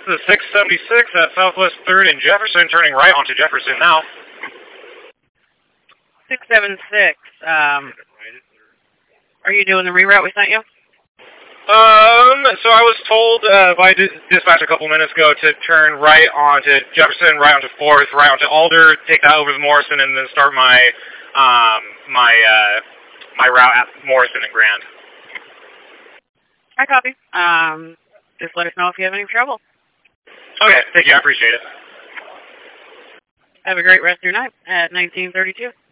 This is 676 at Southwest 3rd and Jefferson, turning right onto Jefferson now. 676. Are you doing the reroute we sent you? So I was told by dispatch a couple minutes ago to turn right onto Jefferson, right onto 4th, right onto Alder, take that over to Morrison, and then start my my route at Morrison and Grand. I copy. Just let us know if you have any trouble. Okay, thank you. I appreciate it. Have a great rest of your night at 1932.